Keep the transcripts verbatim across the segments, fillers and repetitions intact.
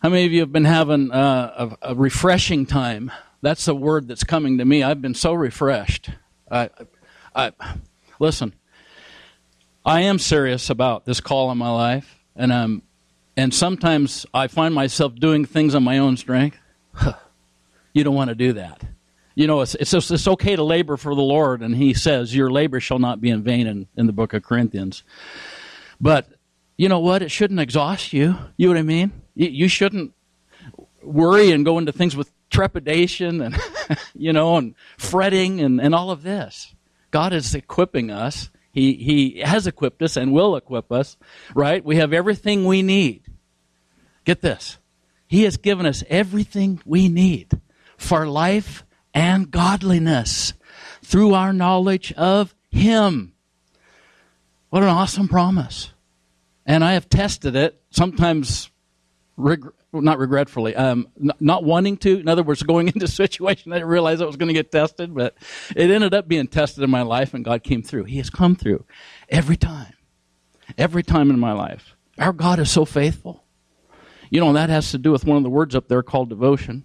How many of you have been having uh, a, a refreshing time? That's a word that's coming to me. I've been so refreshed. I, I, listen, I am serious about this call in my life, and um, and sometimes I find myself doing things on my own strength. You don't want to do that. You know, it's, it's it's okay to labor for the Lord, and He says, "Your labor shall not be in vain," in, in the book of Corinthians. But you know what? It shouldn't exhaust you. You know what I mean? You, you shouldn't worry and go into things with trepidation and, you know, and fretting and, and all of this. God is equipping us. He He has equipped us and will equip us, right? We have everything we need. Get this. He has given us everything we need for life and godliness through our knowledge of Him. What an awesome promise. And I have tested it, sometimes reg- not regretfully, um, n- not wanting to. In other words, going into a situation I didn't realize I was going to get tested, but it ended up being tested in my life, and God came through. He has come through every time, every time in my life. Our God is so faithful. You know, that has to do with one of the words up there called devotion.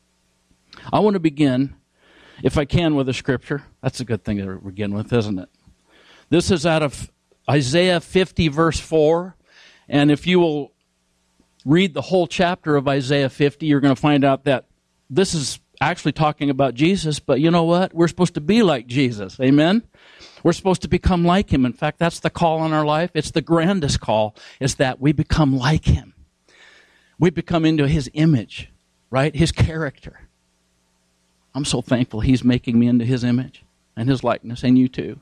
I want to begin, if I can, with a scripture. That's a good thing to begin with, isn't it? This is out of Isaiah fifty, verse four. And if you will read the whole chapter of Isaiah fifty, you're going to find out that this is actually talking about Jesus. But you know what? We're supposed to be like Jesus. Amen? We're supposed to become like Him. In fact, that's the call on our life. It's the grandest call, is that we become like Him. We become into His image, right? His character. I'm so thankful He's making me into His image and His likeness, and you too.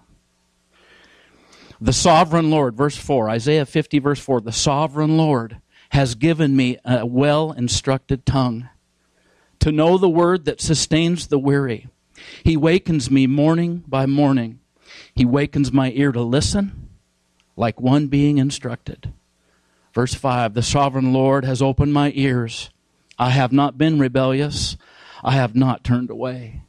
The sovereign Lord, verse four, Isaiah fifty, verse four, the sovereign Lord has given me a well-instructed tongue to know the word that sustains the weary. He wakens me morning by morning. He wakens my ear to listen like one being instructed. Verse five, the sovereign Lord has opened my ears. I have not been rebellious. I have not turned away.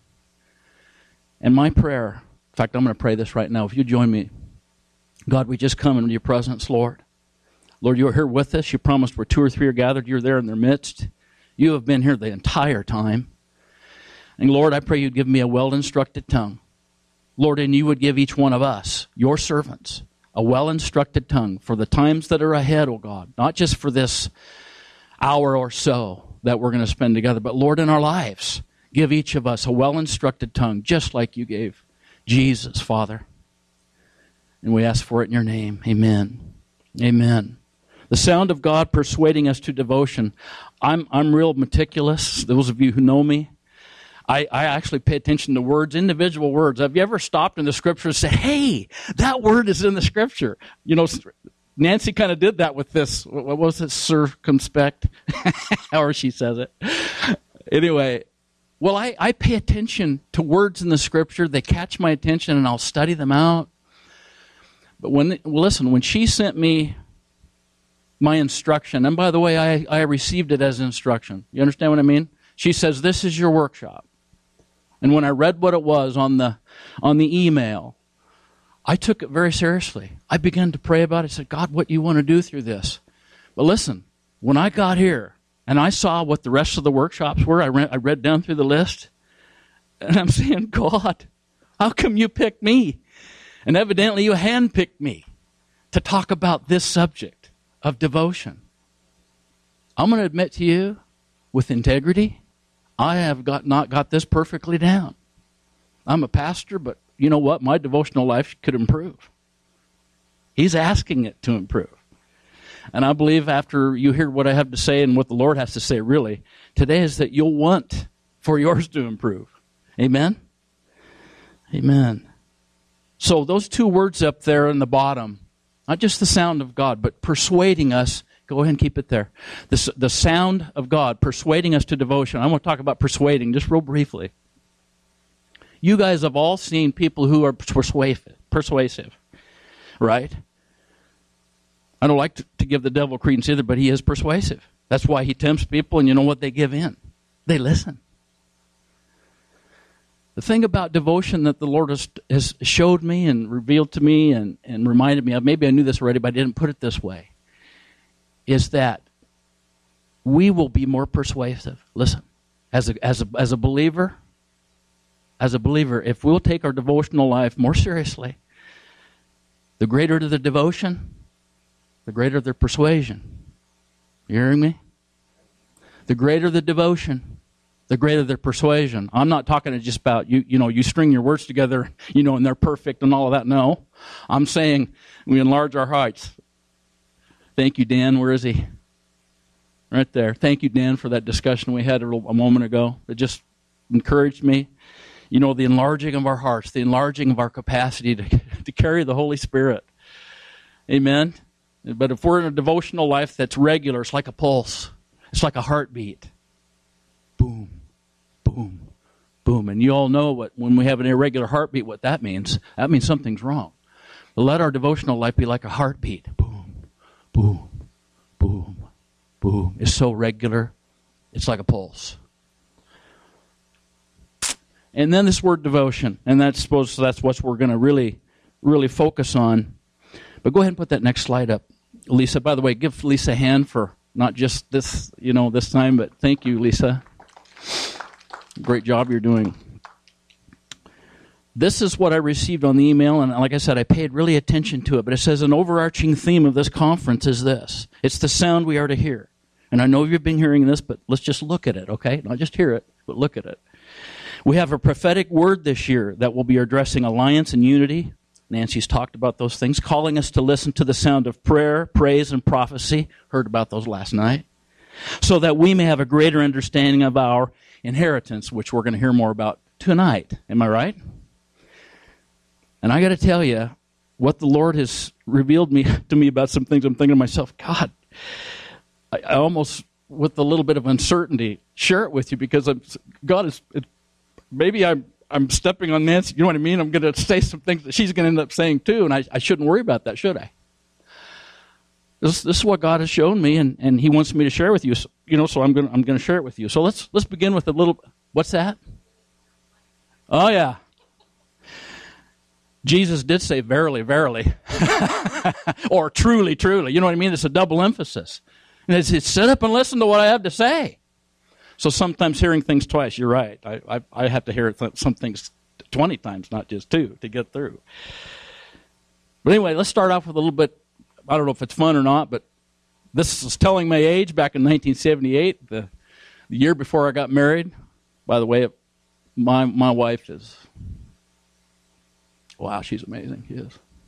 And my prayer, in fact, I'm going to pray this right now. If you join me, God, we just come into your presence, Lord. Lord, you're here with us. You promised where two or three are gathered, you're there in their midst. You have been here the entire time. And Lord, I pray you'd give me a well-instructed tongue. Lord, and you would give each one of us, your servants, a well-instructed tongue for the times that are ahead, oh God. Not just for this hour or so that we're going to spend together, but Lord, in our lives, give each of us a well-instructed tongue, just like you gave Jesus, Father. And we ask for it in your name. Amen. Amen. The sound of God persuading us to devotion. I'm I'm real meticulous. Those of you who know me, I, I actually pay attention to words, individual words. Have you ever stopped in the Scripture and said, hey, that word is in the Scripture? You know, Nancy kind of did that with this. What was it? Circumspect? However she says it. Anyway, well, I, I pay attention to words in the Scripture. They catch my attention, and I'll study them out. But when, well, listen, when she sent me my instruction, and by the way, I, I received it as instruction. You understand what I mean? She says, this is your workshop. And when I read what it was on the on the email, I took it very seriously. I began to pray about it. I said, God, what do you want to do through this? But listen, when I got here and I saw what the rest of the workshops were, I read, I read down through the list, and I'm saying, God, how come you picked me? And evidently you handpicked me to talk about this subject of devotion. I'm going to admit to you, with integrity, I have got not got this perfectly down. I'm a pastor, but you know what? My devotional life could improve. He's asking it to improve. And I believe after you hear what I have to say and what the Lord has to say, really, today is that you'll want for yours to improve. Amen? Amen. So those two words up there in the bottom, not just the sound of God, but persuading us. Go ahead and keep it there. The, the sound of God persuading us to devotion. I want to talk about persuading just real briefly. You guys have all seen people who are persuasive, persuasive, right? I don't like to, to give the devil credence either, but he is persuasive. That's why he tempts people, and you know what? They give in. They listen. The thing about devotion that the Lord has, has showed me and revealed to me and, and reminded me of, maybe I knew this already, but I didn't put it this way, is that we will be more persuasive. Listen, as a, as a, as a believer, as a believer, if we'll take our devotional life more seriously, the greater the devotion, the greater the persuasion. You hearing me? The greater the devotion, the greater the persuasion. I'm not talking just about, you you know, you string your words together, you know, and they're perfect and all of that. No. I'm saying we enlarge our hearts. Thank you, Dan. Where is he? Right there. Thank you, Dan, for that discussion we had a, a moment ago. It just encouraged me. You know, the enlarging of our hearts, the enlarging of our capacity to, to carry the Holy Spirit. Amen? But if we're in a devotional life that's regular, it's like a pulse. It's like a heartbeat. Boom, boom, boom. And you all know what when we have an irregular heartbeat, what that means. That means something's wrong. But let our devotional life be like a heartbeat. Boom, boom, boom, boom. It's so regular. It's like a pulse. And then this word devotion. And that's supposed that's what we're going to really, really focus on. But go ahead and put that next slide up, Lisa. By the way, give Lisa a hand for not just this, you know, this time, but thank you, Lisa. Great job you're doing. This is what I received on the email, and like I said, I paid really attention to it. But it says an overarching theme of this conference is this. It's the sound we are to hear. And I know you've been hearing this, but let's just look at it, okay? Not just hear it, but look at it. We have a prophetic word this year that will be addressing alliance and unity. Nancy's talked about those things, calling us to listen to the sound of prayer, praise, and prophecy. Heard about those last night. So that we may have a greater understanding of our inheritance, which we're going to hear more about tonight. Am I right? And I got to tell you, what the Lord has revealed me to me about some things, I'm thinking to myself, God, I, I almost, with a little bit of uncertainty, share it with you because I'm, God is, it, maybe I'm, I'm stepping on Nancy, you know what I mean? I'm going to say some things that she's going to end up saying too, and I, I shouldn't worry about that, should I? This, this is what God has shown me, and, and He wants me to share with you. So, you know, so I'm going I'm going to share it with you. So let's let's begin with a little. What's that? Oh yeah. Jesus did say, "Verily, verily," or "Truly, truly." You know what I mean? It's a double emphasis. And it's, it's sit up and listen to what I have to say. So sometimes hearing things twice, you're right. I I, I have to hear th- some things twenty times, not just two, to get through. But anyway, let's start off with a little bit. I don't know if it's fun or not, but this is telling my age back in nineteen seventy-eight, the, the year before I got married. By the way, my my wife is, wow, she's amazing. She is.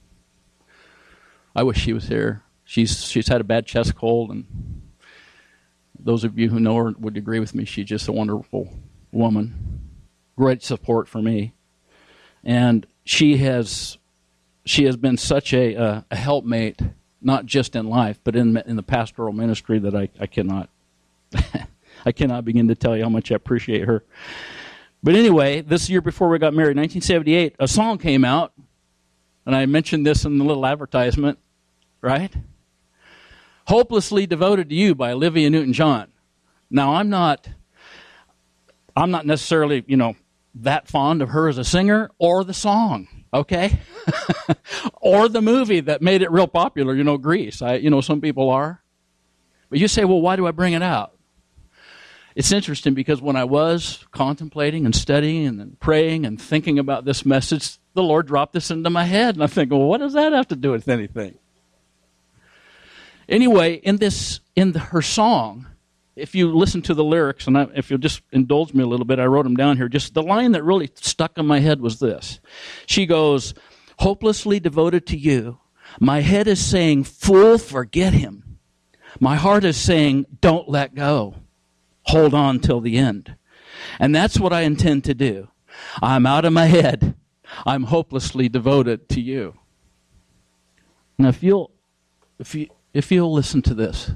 I wish she was here. She's she's had a bad chest cold, and those of you who know her would agree with me. She's just a wonderful woman, great support for me, and she has she has been such a uh, a helpmate, not just in life, but in in the pastoral ministry that I, I cannot I cannot begin to tell you how much I appreciate her. But anyway, this year before we got married, nineteen seventy-eight, a song came out, and I mentioned this in the little advertisement, right? "Hopelessly Devoted to You" by Olivia Newton-John. Now, I'm not, I'm not necessarily, you know, that fond of her as a singer or the song, okay? Or the movie that made it real popular, you know, Grease. I, you know, some people are. But you say, well, why do I bring it out? It's interesting because when I was contemplating and studying and praying and thinking about this message, the Lord dropped this into my head. And I think, well, what does that have to do with anything? Anyway, in this, in the, her song, if you listen to the lyrics, and I, if you'll just indulge me a little bit, I wrote them down here. Just the line that really stuck in my head was this. She goes, "Hopelessly devoted to you. My head is saying, fool, forget him. My heart is saying, don't let go. Hold on till the end." And that's what I intend to do. I'm out of my head. I'm hopelessly devoted to you. Now, if you'll, if you, if you'll listen to this.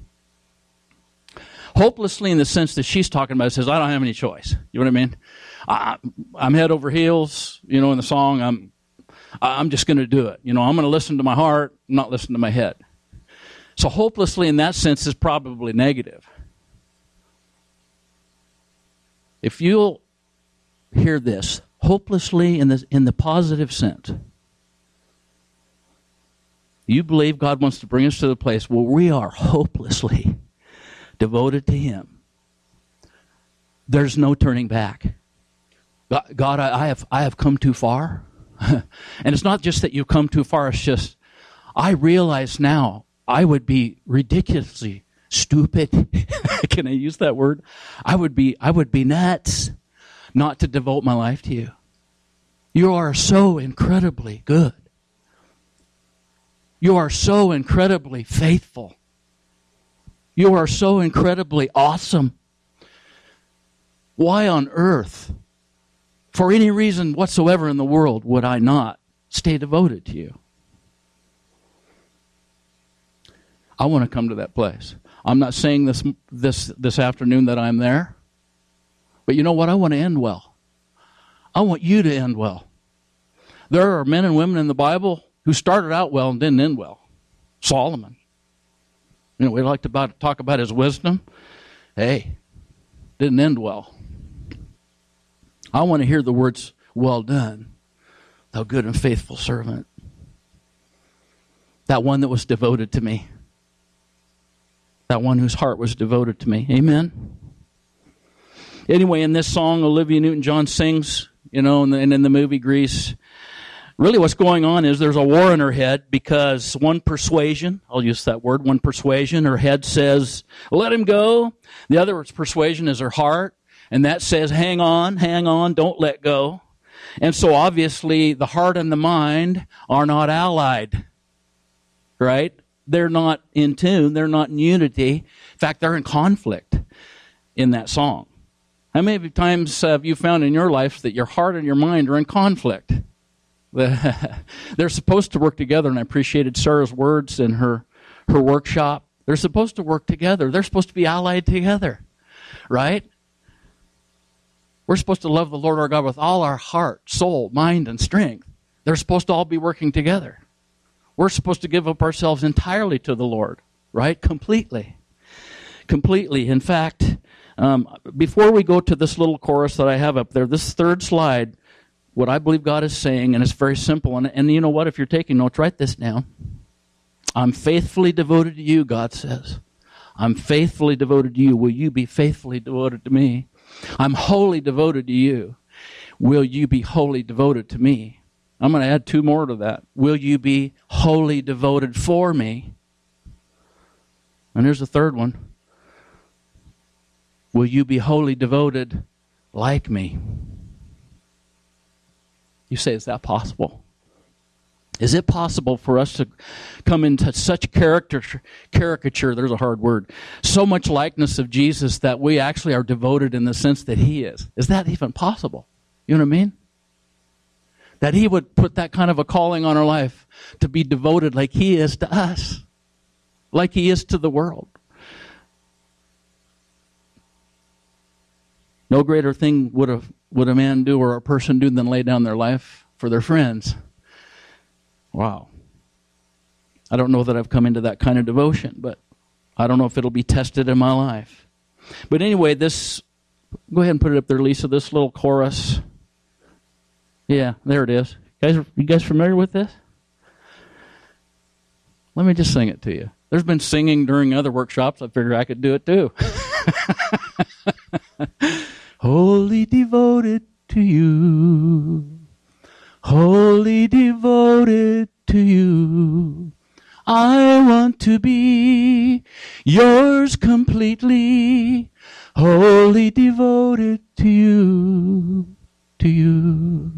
Hopelessly in the sense that she's talking about, says, I don't have any choice. You know what I mean? I, I'm head over heels, you know, in the song. I'm, I'm just going to do it. You know, I'm going to listen to my heart, not listen to my head. So hopelessly in that sense is probably negative. If you'll hear this, hopelessly in the, in the positive sense, you believe God wants to bring us to the place where we are hopelessly devoted to Him, there's no turning back. God, I, I have I have come too far. And it's not just that you've come too far, it's just, I realize now I would be ridiculously stupid. Can I use that word? I would be I would be nuts not to devote my life to you. You are so incredibly good. You are so incredibly faithful. You are so incredibly awesome. Why on earth, for any reason whatsoever in the world, would I not stay devoted to you? I want to come to that place. I'm not saying this this this afternoon that I'm there. But you know what? I want to end well. I want you to end well. There are men and women in the Bible who started out well and didn't end well. Solomon. You know, we like to about, talk about his wisdom. Hey, didn't end well. I want to hear the words, well done, thou good and faithful servant. That one that was devoted to me. That one whose heart was devoted to me. Amen? Anyway, in this song, Olivia Newton-John sings, you know, and in, in the movie Grease, really what's going on is there's a war in her head because one persuasion, I'll use that word, one persuasion, her head says, let him go. The other persuasion is her heart, and that says, hang on, hang on, don't let go. And so obviously the heart and the mind are not allied, right? They're not in tune. They're not in unity. In fact, they're in conflict in that song. How many times have you found in your life that your heart and your mind are in conflict? They're supposed to work together, and I appreciated Sarah's words in her, her workshop. They're supposed to work together. They're supposed to be allied together, right? We're supposed to love the Lord our God with all our heart, soul, mind, and strength. They're supposed to all be working together. We're supposed to give up ourselves entirely to the Lord, right? Completely. Completely. In fact, um, before we go to this little chorus that I have up there, this third slide, what I believe God is saying, and it's very simple, and, and you know what? If you're taking notes, write this down. I'm faithfully devoted to you, God says. I'm faithfully devoted to you. Will you be faithfully devoted to me? I'm wholly devoted to you. Will you be wholly devoted to me? I'm going to add two more to that. Will you be wholly devoted for me? And here's the third one. Will you be wholly devoted like me? You say, is that possible? Is it possible for us to come into such character, caricature, there's a hard word, so much likeness of Jesus that we actually are devoted in the sense that He is? Is that even possible? You know what I mean? That He would put that kind of a calling on our life to be devoted like He is to us, like He is to the world. No greater thing would a, would a man do or a person do than lay down their life for their friends. Wow. I don't know that I've come into that kind of devotion, but I don't know if it'll be tested in my life. But anyway, this, go ahead and put it up there, Lisa, this little chorus. Yeah, there it is. Guys, you guys familiar with this? Let me just sing it to you. There's been singing during other workshops. I figured I could do it too. Wholly devoted to you, wholly devoted to you. I want to be yours completely, wholly devoted to you, to you.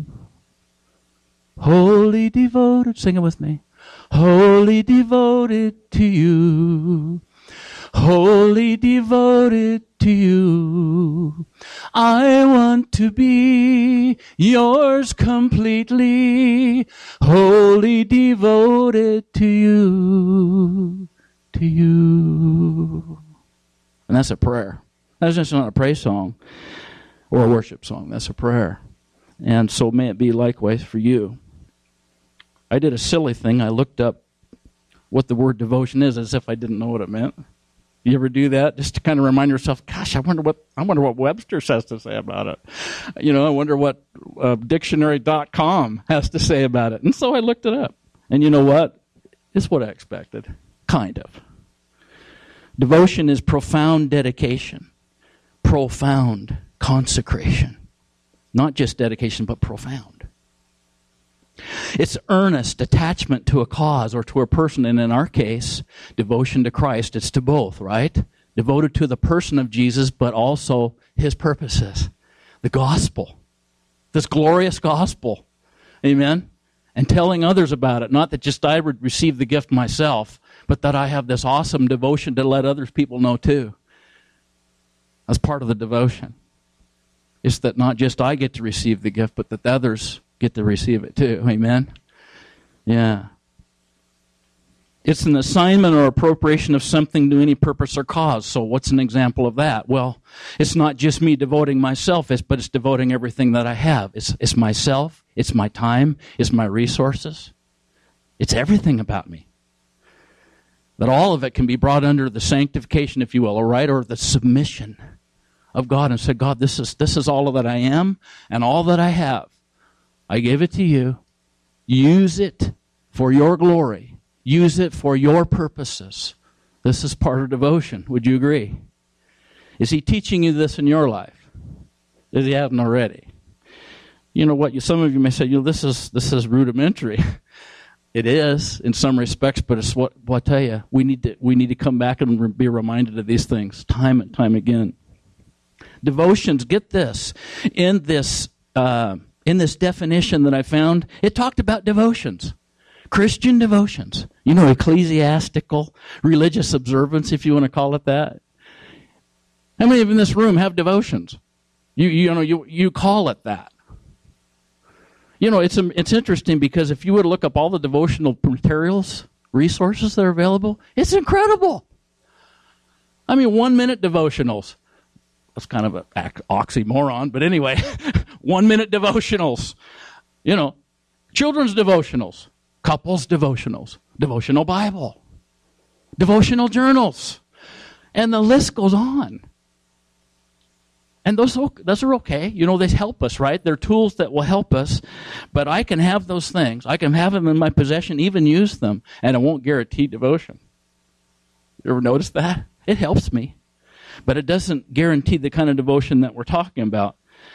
Wholly devoted, sing it with me. Wholly devoted to you, wholly devoted to you. I want to be yours completely, wholly devoted to you, to you. And that's a prayer. That's just not a praise song or a worship song. That's a prayer. And so may it be likewise for you. I did a silly thing. I looked up what the word devotion is as if I didn't know what it meant. You ever do that? Just to kind of remind yourself, gosh, I wonder what I wonder what Webster has to say about it. You know, I wonder what uh, dictionary dot com has to say about it. And so I looked it up. And you know what? It's what I expected. Kind of. Devotion is profound dedication, profound consecration. Not just dedication, but profound. It's earnest attachment to a cause or to a person, and in our case, devotion to Christ. It's to both, right? Devoted to the person of Jesus, but also his purposes. The gospel. This glorious gospel. Amen? And telling others about it. Not that just I would receive the gift myself, but that I have this awesome devotion to let other people know too. That's part of the devotion. It's that not just I get to receive the gift, but that the others get to receive it too. Amen? Yeah. It's an assignment or appropriation of something to any purpose or cause. So what's an example of that? Well, it's not just me devoting myself, it's, but it's devoting everything that I have. It's, it's myself, it's my time, it's my resources. It's everything about me. That all of it can be brought under the sanctification, if you will, all right, or the submission of God, and said, God, this is this is all that I am and all that I have. I give it to you. Use it for your glory. Use it for your purposes. This is part of devotion. Would you agree? Is he teaching you this in your life? If he hasn't already. You know what? Some of you may say, you know, this is this is rudimentary. It is in some respects, but it's what, what I tell you, we need to we need to come back and be reminded of these things time and time again. Devotions, get this, in this uh, in this definition that I found, it talked about devotions, Christian devotions. You know, ecclesiastical, religious observance, if you want to call it that. How many of you in this room have devotions? You you know you you call it that. You know, it's it's interesting because if you were to look up all the devotional materials, resources that are available, it's incredible. I mean, one-minute devotionals. That's kind of an oxymoron, but anyway, one-minute devotionals. You know, children's devotionals, couples devotionals, devotional Bible, devotional journals, and the list goes on. And those, those are okay. You know, they help us, right? They're tools that will help us. But I can have those things. I can have them in my possession, even use them, and it won't guarantee devotion. You ever notice that? It helps me. But it doesn't guarantee the kind of devotion that we're talking about.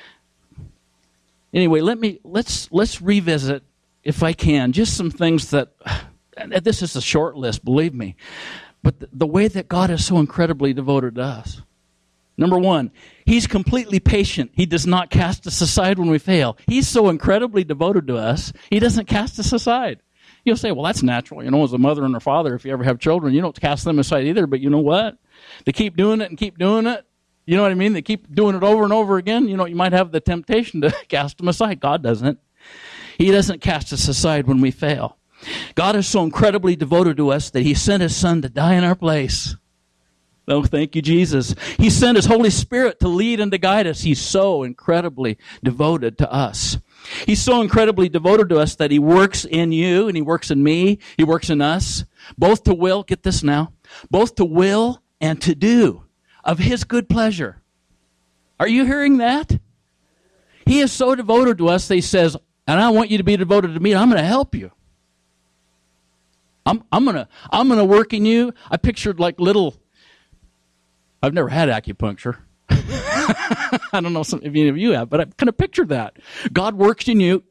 Anyway, let me, let's, let's revisit, if I can, just some things that, and this is a short list, believe me, but the, the way that God is so incredibly devoted to us. Number one, he's completely patient. He does not cast us aside when we fail. He's so incredibly devoted to us, he doesn't cast us aside. You'll say, well, that's natural. You know, as a mother and a father, if you ever have children, you don't cast them aside either. But you know what? They keep doing it and keep doing it. You know what I mean? They keep doing it over and over again. You know, you might have the temptation to cast them aside. God doesn't. He doesn't cast us aside when we fail. God is so incredibly devoted to us that he sent his son to die in our place. Oh, thank you, Jesus. He sent his Holy Spirit to lead and to guide us. He's so incredibly devoted to us. He's so incredibly devoted to us that he works in you and he works in me. He works in us, both to will, get this now, both to will and to do of his good pleasure. Are you hearing that? He is so devoted to us that he says, and I want you to be devoted to me, and I'm going to help you. I'm, I'm going to I'm going to work in you. I pictured like little... I've never had acupuncture. I don't know if any of you have, but I kind of pictured that. God works in you.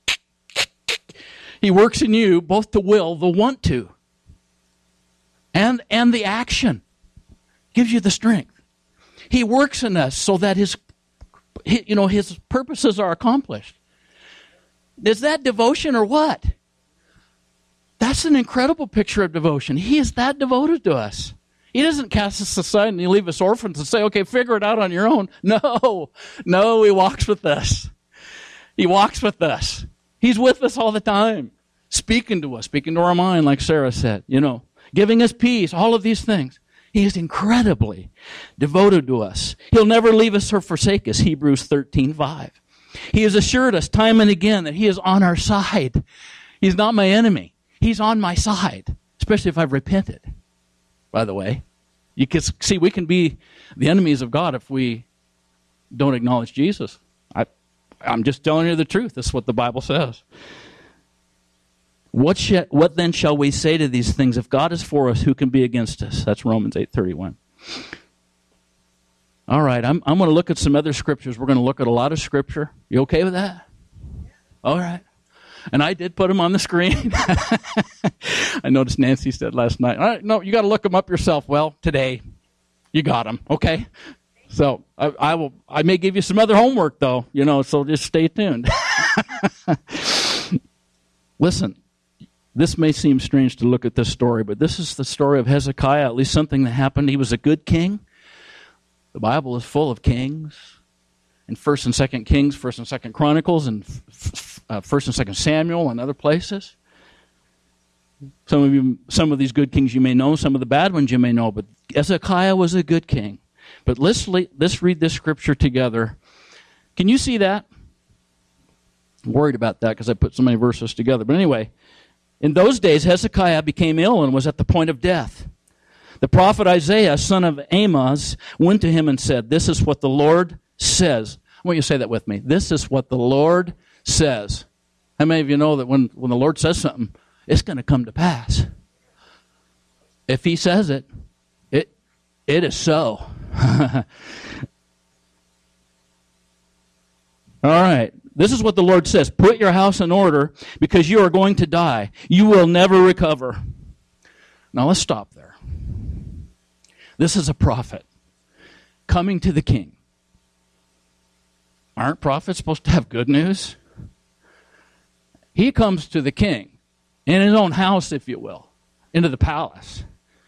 He works in you both to will, the want to, and, and the action. Gives you the strength. He works in us so that his, you know, his purposes are accomplished. Is that devotion or what? That's an incredible picture of devotion. He is that devoted to us. He doesn't cast us aside and he leave us orphans and say, okay, figure it out on your own. No, no, he walks with us. He walks with us. He's with us all the time, speaking to us, speaking to our mind, like Sarah said, you know, giving us peace, all of these things. He is incredibly devoted to us. He'll never leave us or forsake us, Hebrews thirteen five. He has assured us time and again that he is on our side. He's not my enemy. He's on my side, especially if I've repented. By the way, you can see we can be the enemies of God if we don't acknowledge Jesus. I, I'm just telling you the truth. That's what the Bible says. What, sh- what then shall we say to these things? If God is for us, who can be against us? That's Romans eight thirty-one. All right, I'm, I'm going to look at some other scriptures. We're going to look at a lot of scripture. You okay with that? All right. And I did put them on the screen. I noticed Nancy said last night, all right, no, you got to look them up yourself. Well, today, you got them, okay? So I, I will. I may give you some other homework, though, you know, so just stay tuned. Listen, this may seem strange to look at this story, but this is the story of Hezekiah, at least something that happened. He was a good king. The Bible is full of kings. In First and Second Kings, First and Second Chronicles, and uh, First and Second Samuel, and other places. Some of you, some of these good kings you may know, some of the bad ones you may know, but Hezekiah was a good king. But let's let's read this scripture together. Can you see that? I'm worried about that because I put so many verses together. But anyway, in those days Hezekiah became ill and was at the point of death. The prophet Isaiah, son of Amoz, went to him and said, "This is what the Lord says." I want you to say that with me. This is what the Lord says. How many of you know that when, when the Lord says something, it's going to come to pass? If he says it, it it is so. All right. This is what the Lord says. Put your house in order because you are going to die. You will never recover. Now let's stop there. This is a prophet coming to the king. Aren't prophets supposed to have good news? He comes to the king in his own house, if you will, into the palace.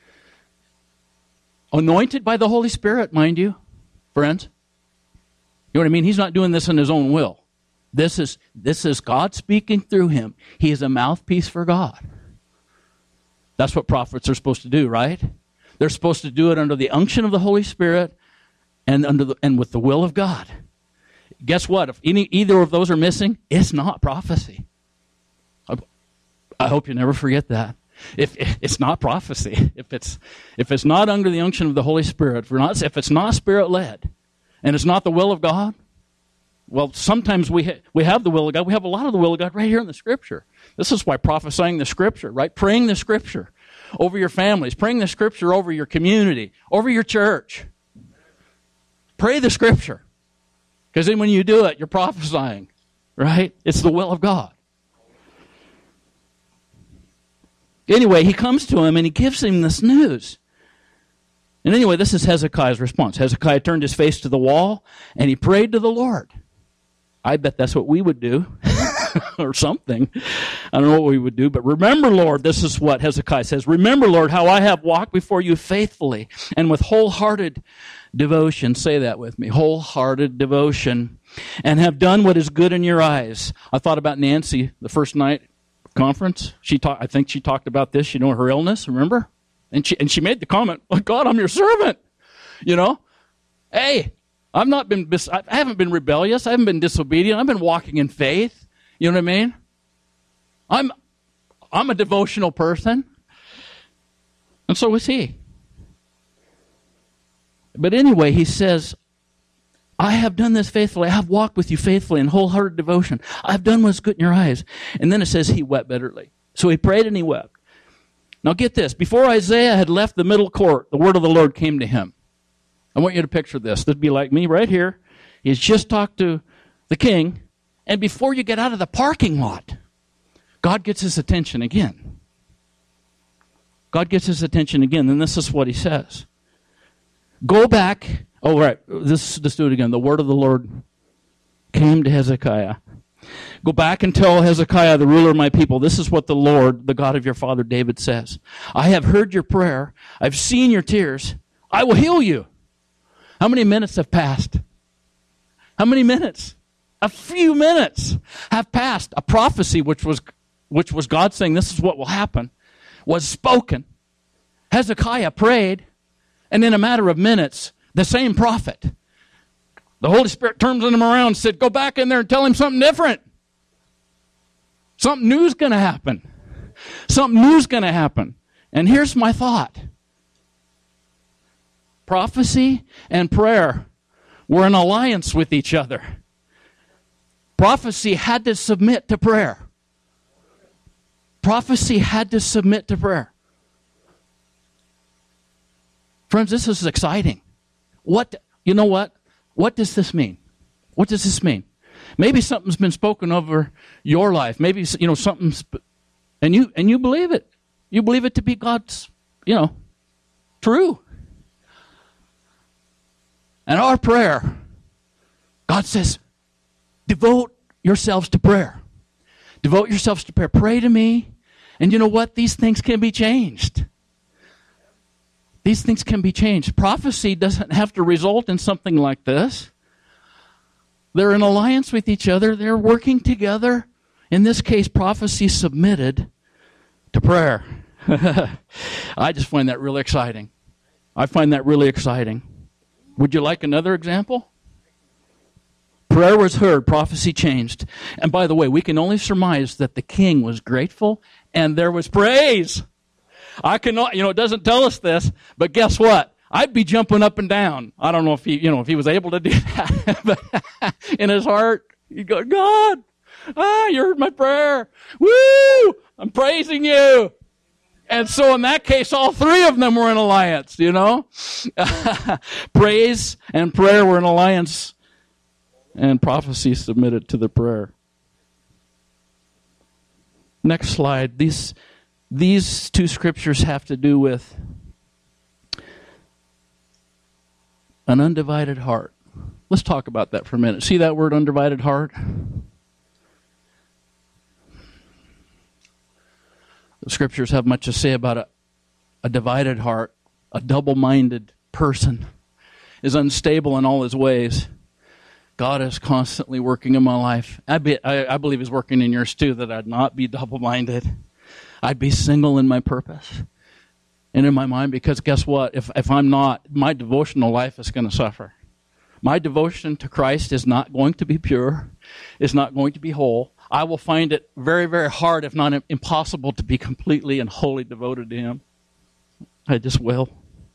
Anointed by the Holy Spirit, mind you, friends. You know what I mean? He's not doing this in his own will. This is, this is God speaking through him. He is a mouthpiece for God. That's what prophets are supposed to do, right? They're supposed to do it under the unction of the Holy Spirit and under the, and with the will of God. Guess what? If any, either of those are missing, it's not prophecy. I, I hope you never forget that. If, if it's not prophecy, if it's if it's not under the unction of the Holy Spirit, if, we're not, if it's not Spirit led, and it's not the will of God, well, sometimes we ha- we have the will of God. We have a lot of the will of God right here in the Scripture. This is why prophesying the Scripture, right? Praying the Scripture over your families, praying the Scripture over your community, over your church. Pray the Scripture. Because then when you do it, you're prophesying, right? It's the will of God. Anyway, he comes to him and he gives him this news. And anyway, this is Hezekiah's response. Hezekiah turned his face to the wall and he prayed to the Lord. I bet that's what we would do. Or something. I don't know what we would do, but remember, Lord, this is what Hezekiah says. Remember, Lord, how I have walked before you faithfully and with wholehearted devotion. Say that with me. Wholehearted devotion. And have done what is good in your eyes. I thought about Nancy the first night conference. She talked, I think she talked about this, you know, her illness, remember? And she and she made the comment, oh, God, I'm your servant. You know? Hey, I've not been I haven't been rebellious. I haven't been disobedient. I've been walking in faith. You know what I mean? I'm I'm a devotional person. And so is he. But anyway, he says, I have done this faithfully. I have walked with you faithfully in wholehearted devotion. I've done what's good in your eyes. And then it says he wept bitterly. So he prayed and he wept. Now get this. Before Isaiah had left the middle court, the word of the Lord came to him. I want you to picture this. This would be like me right here. He's just talked to the king. And before you get out of the parking lot, God gets his attention again. God gets his attention again. And this is what he says. Go back. Oh, right. This, let's do it again. The word of the Lord came to Hezekiah. Go back and tell Hezekiah, the ruler of my people, this is what the Lord, the God of your father David, says. I have heard your prayer. I've seen your tears. I will heal you. How many minutes have passed? How many minutes? A few minutes have passed. A prophecy, which was, which was God saying this is what will happen, was spoken. Hezekiah prayed, and in a matter of minutes, the same prophet, the Holy Spirit turns him around and said, go back in there and tell him something different. Something new's going to happen. Something new's going to happen. And here's my thought. Prophecy and prayer were in alliance with each other. Prophecy had to submit to prayer. Prophecy had to submit to prayer. Friends, this is exciting. What, you know what? What does this mean? What does this mean? Maybe something's been spoken over your life. Maybe, you know, something's, and you, and you believe it. You believe it to be God's, you know, true. And our prayer, God says, devote yourselves to prayer. Devote yourselves to prayer. Pray to me. And you know what? These things can be changed. These things can be changed. Prophecy doesn't have to result in something like this. They're in alliance with each other. They're working together. In this case, prophecy submitted to prayer. I just find that really exciting. I find that really exciting. Would you like another example? Prayer was heard, prophecy changed. And by the way, we can only surmise that the king was grateful and there was praise. I cannot, you know, it doesn't tell us this, but guess what? I'd be jumping up and down. I don't know if he, you know, if he was able to do that, but in his heart, he'd go, God, ah, you heard my prayer. Woo! I'm praising you. And so in that case, all three of them were in alliance, you know? Praise and prayer were in alliance, and prophecy submitted to the prayer. Next slide. These, these two scriptures have to do with an undivided heart. Let's talk about that for a minute. See that word, undivided heart? The scriptures have much to say about a, a divided heart. A double-minded person is unstable in all his ways. God is constantly working in my life. I, be, I, I believe he's working in yours too, that I'd not be double-minded. I'd be single in my purpose and in my mind, because guess what? If, if I'm not, my devotional life is going to suffer. My devotion to Christ is not going to be pure. It's not going to be whole. I will find it very, very hard, if not impossible, to be completely and wholly devoted to him. I just will.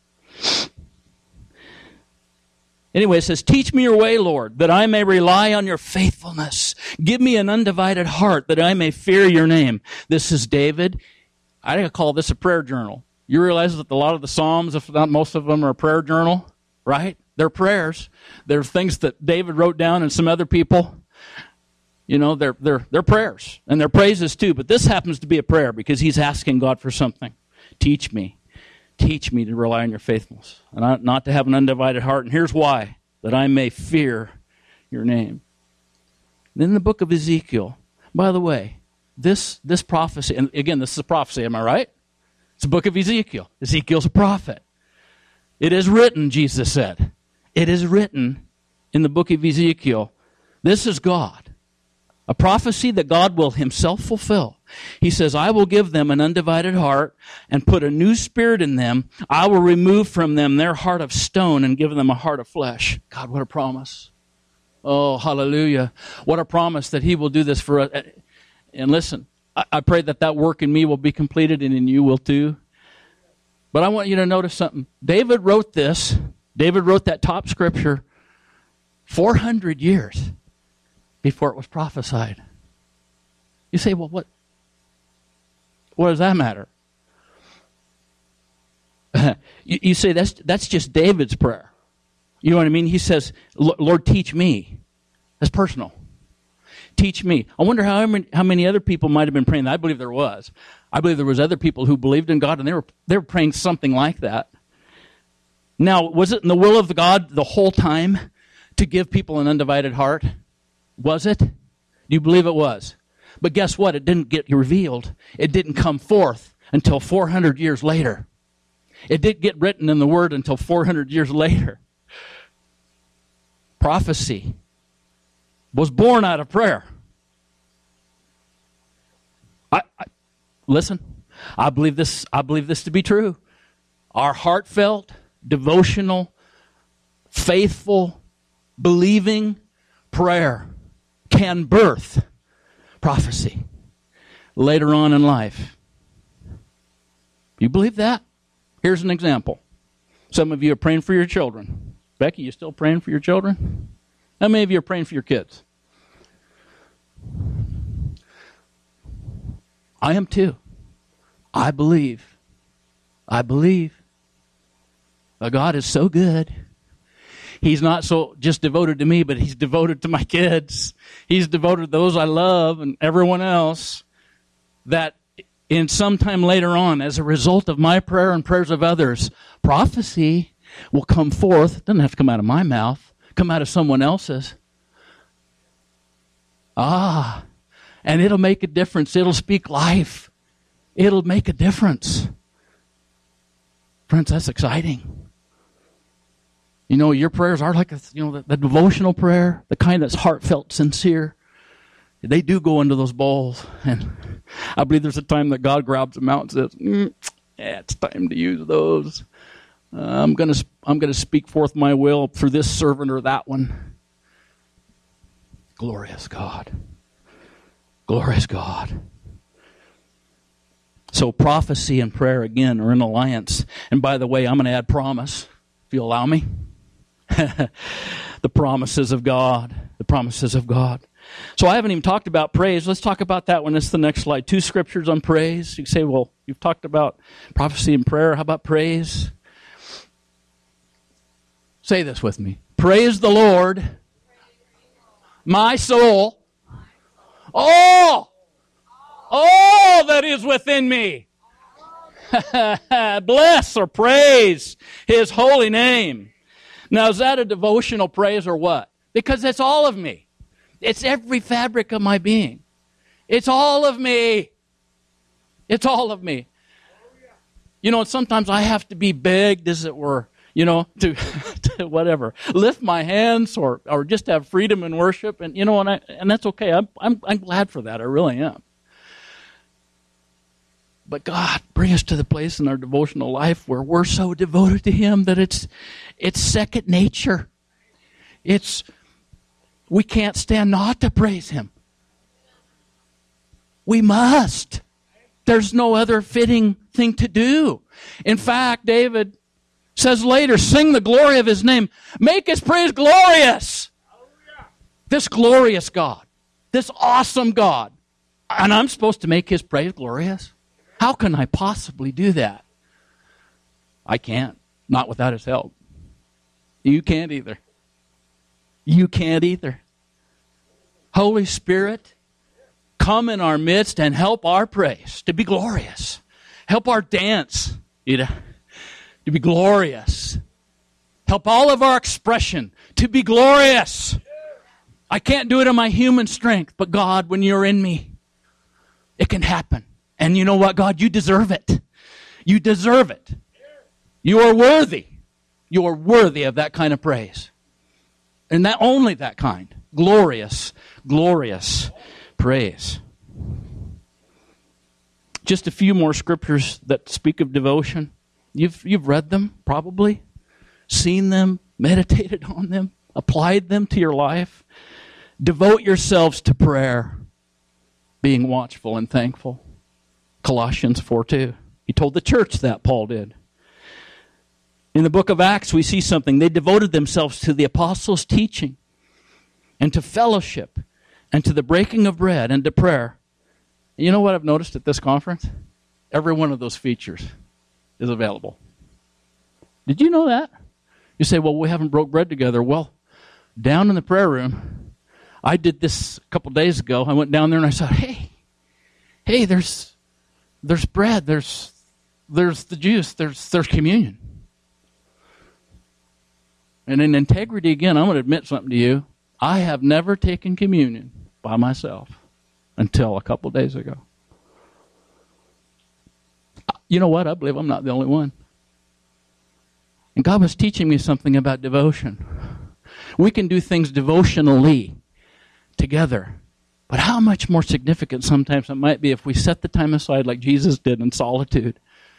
Anyway, it says, teach me your way, Lord, that I may rely on your faithfulness. Give me an undivided heart, that I may fear your name. This is David. I call this a prayer journal. You realize that a lot of the Psalms, if not most of them, are a prayer journal, right? They're prayers. They're things that David wrote down and some other people. You know, they're, they're, they're prayers, and they're praises too. But this happens to be a prayer because he's asking God for something. Teach me. Teach me to rely on your faithfulness, and not to have an undivided heart. And here's why: that I may fear your name. Then the book of Ezekiel. By the way, this, this prophecy, and again, this is a prophecy, am I right? It's the book of Ezekiel. Ezekiel's a prophet. It is written, Jesus said. It is written in the book of Ezekiel. This is God. A prophecy that God will himself fulfill. He says, I will give them an undivided heart and put a new spirit in them. I will remove from them their heart of stone and give them a heart of flesh. God, what a promise. Oh, hallelujah. What a promise that he will do this for us. And listen, I, I pray that that work in me will be completed, and in you will too. But I want you to notice something. David wrote this. David wrote that top scripture four hundred years before it was prophesied. You say, well, what, what does that matter? you, you say, that's, that's just David's prayer. You know what I mean? He says, Lord, teach me. That's personal. Teach me. I wonder how many, how many other people might have been praying that. I believe there was. I believe there was other people who believed in God, and they were, they were praying something like that. Now, was it in the will of God the whole time to give people an undivided heart? Was it? Do you believe it was? But guess what? It didn't get revealed. It didn't come forth until four hundred years later. It didn't get written in the Word until four hundred years later. Prophecy was born out of prayer. I, I listen. I believe this. I believe this to be true. Our heartfelt, devotional, faithful, believing prayer can birth prophecy later on in life. You believe that? Here's an example. Some of you are praying for your children. Becky, you still praying for your children? How many of you are praying for your kids? I am too. I believe. I believe. Uh, God is so good. He's not so just devoted to me, but he's devoted to my kids. He's devoted to those I love and everyone else, that in some time later on, as a result of my prayer and prayers of others, prophecy will come forth. It doesn't have to come out of my mouth, come out of someone else's. Ah, and it'll make a difference. It'll speak life. It'll make a difference. Friends, that's exciting. You know, your prayers are like, a, you know, the, the devotional prayer, the kind that's heartfelt, sincere. They do go into those bowls. And I believe there's a time that God grabs them out and says, mm, yeah, it's time to use those. Uh, I'm going to I'm going to speak forth my will through this servant or that one. Glorious God. Glorious God. So prophecy and prayer, again, are in alliance. And by the way, I'm going to add promise, if you allow me. The promises of God. The promises of God. So I haven't even talked about praise. Let's talk about that one. It's the next slide. Two scriptures on praise. You say, well, you've talked about prophecy and prayer. How about praise? Say this with me. Praise the Lord, my soul. All, all that is within me. Bless or praise His holy name. Now, is that a devotional praise or what? Because it's all of me. It's every fabric of my being. It's all of me. It's all of me. You know, sometimes I have to be begged, as it were, you know, to, to whatever, lift my hands or or just have freedom in worship, and you know, and I, and that's okay. I'm I'm I'm glad for that. I really am. But God, bring us to the place in our devotional life where we're so devoted to Him that it's it's second nature. It's we can't stand not to praise Him. We must. There's no other fitting thing to do. In fact, David says later, sing the glory of His name. Make His praise glorious. Hallelujah. This glorious God. This awesome God. And I'm supposed to make His praise glorious? How can I possibly do that? I can't. Not without His help. You can't either. You can't either. Holy Spirit, come in our midst and help our praise to be glorious. Help our dance, you know, to be glorious. Help all of our expression to be glorious. I can't do it in my human strength, but God, when you're in me, it can happen. And you know what, God? You deserve it. You deserve it. You are worthy. You are worthy of that kind of praise. And that only that kind. Glorious, glorious praise. Just a few more scriptures that speak of devotion. You've you've read them, probably. Seen them, meditated on them, applied them to your life. Devote yourselves to prayer, being watchful and thankful. Colossians four two. He told the church that, Paul did. In the book of Acts, we see something. They devoted themselves to the apostles' teaching and to fellowship and to the breaking of bread and to prayer. And you know what I've noticed at this conference? Every one of those features is available. Did you know that? You say, well, we haven't broke bread together. Well, down in the prayer room, I did this a couple days ago. I went down there and I said, hey, hey, there's there's bread, there's there's the juice, there's there's communion. And in integrity, again, I'm going to admit something to you. I have never taken communion by myself until a couple days ago. You know what? I believe I'm not the only one. And God was teaching me something about devotion. We can do things devotionally together. But how much more significant sometimes it might be if we set the time aside like Jesus did in solitude.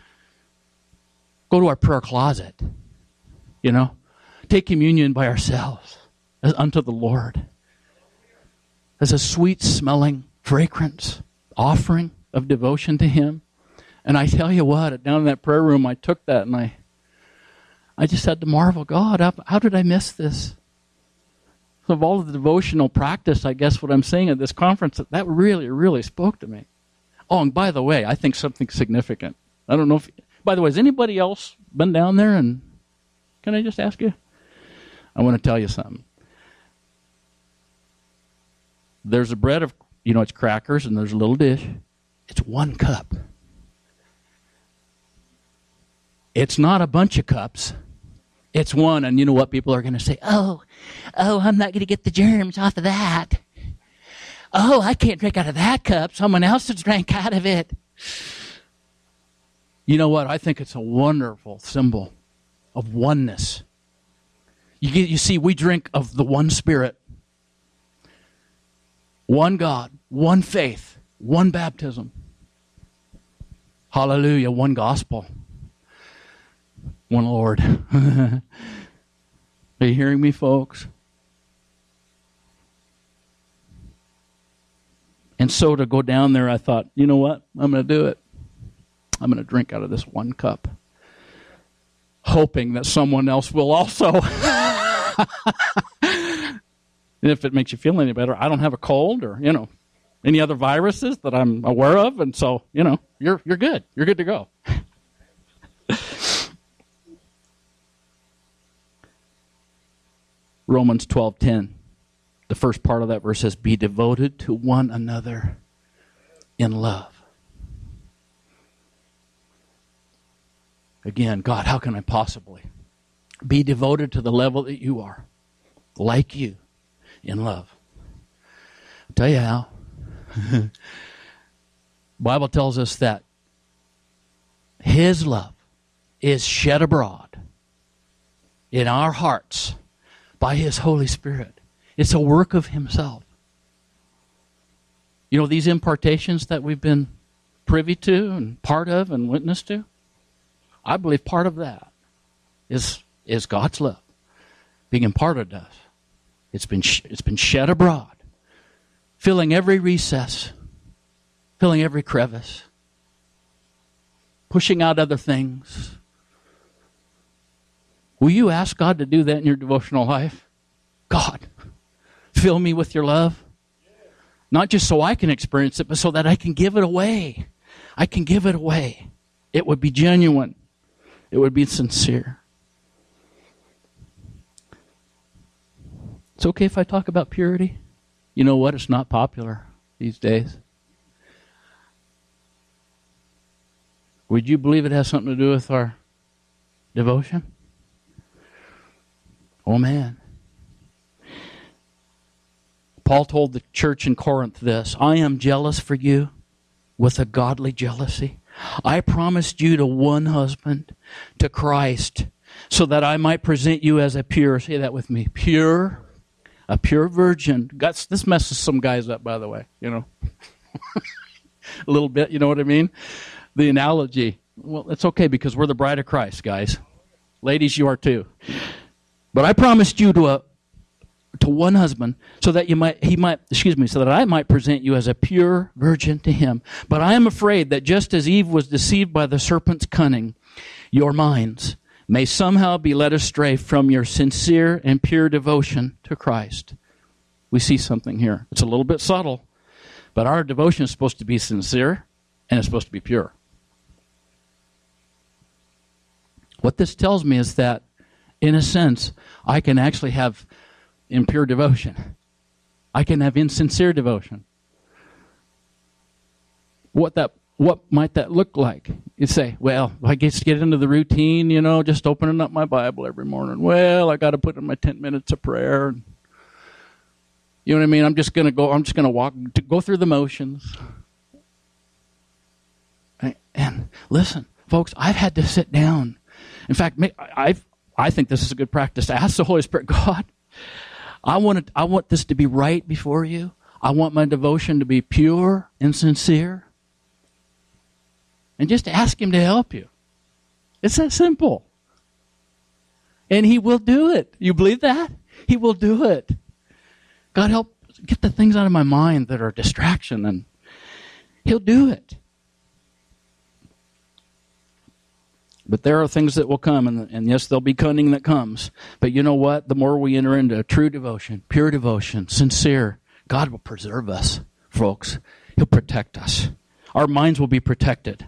Go to our prayer closet, you know. Take communion by ourselves as unto the Lord. As a sweet-smelling fragrance offering of devotion to Him. And I tell you what, down in that prayer room, I took that and I I just had to marvel, God, how, how did I miss this? So of all of the devotional practice, I guess what I'm saying at this conference, that really, really spoke to me. Oh, and by the way, I think something significant. I don't know if, by the way, has anybody else been down there? And can I just ask you? I want to tell you something. There's a bread of, you know, it's crackers, and there's a little dish. It's one cup. It's not a bunch of cups. It's one, and you know what people are going to say? Oh, oh, I'm not going to get the germs off of that. Oh, I can't drink out of that cup. Someone else has drank out of it. You know what? I think it's a wonderful symbol of oneness. You get, you see, we drink of the one Spirit, one God, one faith, one baptism. Hallelujah, one gospel, one Lord. Are you hearing me, folks? And so to go down there, I thought, you know what? I'm going to do it. I'm going to drink out of this one cup, hoping that someone else will also. And if it makes you feel any better, I don't have a cold or, you know, any other viruses that I'm aware of. And so, you know, you're you're good. You're good to go. Romans twelve ten. The first part of that verse says, be devoted to one another in love. Again, God, how can I possibly be devoted to the level that you are, like you, in love? I'll tell you how. The Bible tells us that His love is shed abroad in our hearts by His Holy Spirit. It's a work of Himself. You know, these impartations that we've been privy to and part of and witness to, I believe part of that is, is God's love being imparted to us. It's been, it's been shed abroad, filling every recess, filling every crevice, pushing out other things. Will you ask God to do that in your devotional life? God, fill me with your love. Not just so I can experience it, but so that I can give it away. I can give it away. It would be genuine. It would be sincere. It's okay if I talk about purity. You know what? It's not popular these days. Would you believe it has something to do with our devotion? Oh, man. Paul told the church in Corinth this, I am jealous for you with a godly jealousy. I promised you to one husband, to Christ, so that I might present you as a pure, say that with me, pure, a pure virgin. That's, this messes some guys up, by the way, you know. A little bit, you know what I mean? The analogy. Well, it's okay because we're the bride of Christ, guys. Ladies, you are too. But I promised you to a to one husband, so that you might, he might, excuse me, so that I might present you as a pure virgin to him. But I am afraid that just as Eve was deceived by the serpent's cunning, your minds may somehow be led astray from your sincere and pure devotion to Christ. We see something here. It's a little bit subtle, but our devotion is supposed to be sincere and it's supposed to be pure. What this tells me is that, in a sense, I can actually have impure devotion. I can have insincere devotion. What that, what might that look like? You say, well, I guess get into the routine, you know, just opening up my Bible every morning. Well, I got to put in my ten minutes of prayer. You know what I mean? I'm just going to go, I'm just going to walk, to go through the motions. And listen, folks, I've had to sit down. In fact, I've, I think this is a good practice to ask the Holy Spirit, God, I want it, I want this to be right before you. I want my devotion to be pure and sincere. And just ask Him to help you. It's that simple. And He will do it. You believe that? He will do it. God, help get the things out of my mind that are a distraction, and He'll do it. But there are things that will come, and, and yes, there'll be cunning that comes. But you know what? The more we enter into true devotion, pure devotion, sincere, God will preserve us, folks. He'll protect us. Our minds will be protected.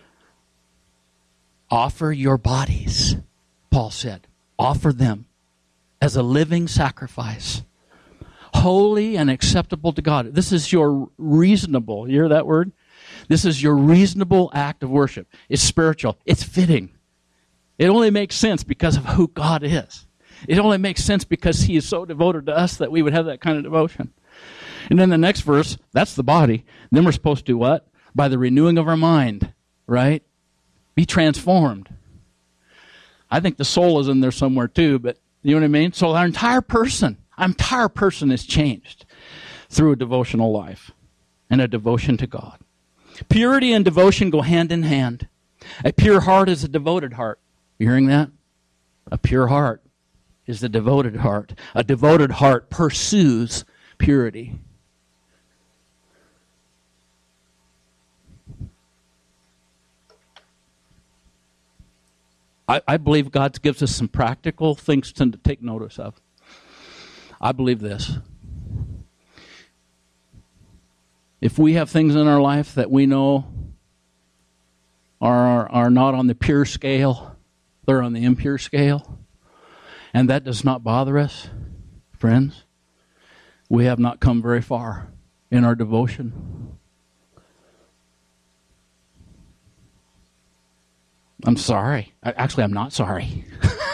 Offer your bodies, Paul said. Offer them as a living sacrifice, holy and acceptable to God. This is your reasonable, you hear that word? This is your reasonable act of worship. It's spiritual. It's fitting. It only makes sense because of who God is. It only makes sense because he is so devoted to us that we would have that kind of devotion. And then the next verse, that's the body. Then we're supposed to do what? By the renewing of our mind, right? Be transformed. I think the soul is in there somewhere too, but you know what I mean? So our entire person, our entire person is changed through a devotional life and a devotion to God. Purity and devotion go hand in hand. A pure heart is a devoted heart. You hearing that? A pure heart is the devoted heart. A devoted heart pursues purity. I, I believe God gives us some practical things to take notice of. I believe this. If we have things in our life that we know are, are not on the pure scale, they're on the impure scale, and that does not bother us, friends, we have not come very far in our devotion. I'm sorry. Actually, I'm not sorry.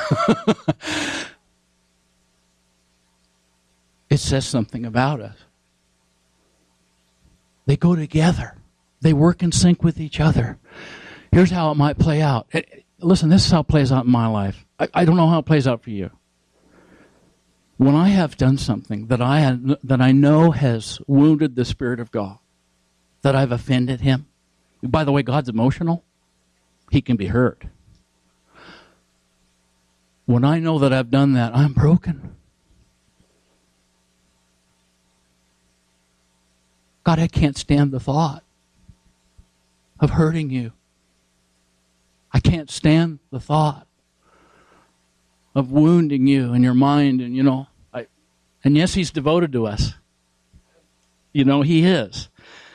It says something about us. They go together. They work in sync with each other. Here's how it might play out. Listen, this is how it plays out in my life. I, I don't know how it plays out for you. When I have done something that I had, that I know has wounded the Spirit of God, that I've offended him. By the way, God's emotional. He can be hurt. When I know that I've done that, I'm broken. God, I can't stand the thought of hurting you. I can't stand the thought of wounding you in your mind. And, you know, I, and yes, he's devoted to us. You know, he is.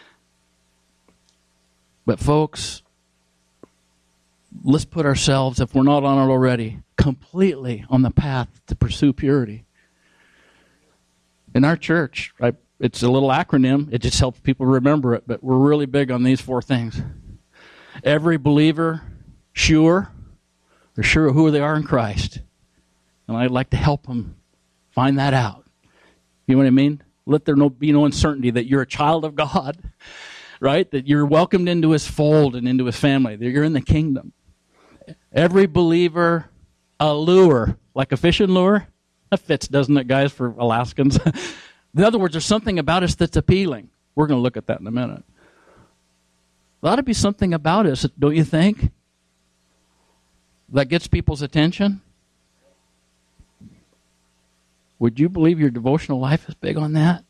But folks, let's put ourselves, if we're not on it already, completely on the path to pursue purity. In our church, right, it's a little acronym. It just helps people remember it, but we're really big on these four things. Every believer, sure, they're sure of who they are in Christ. And I'd like to help them find that out. You know what I mean? Let there no, be no uncertainty that you're a child of God, right? That you're welcomed into his fold and into his family, that you're in the kingdom. Every believer, a lure, like a fishing lure. That fits, doesn't it, guys, for Alaskans? In other words, there's something about us that's appealing. We're going to look at that in a minute. There ought to be something about us, don't you think, that gets people's attention? Would you believe your devotional life is big on that?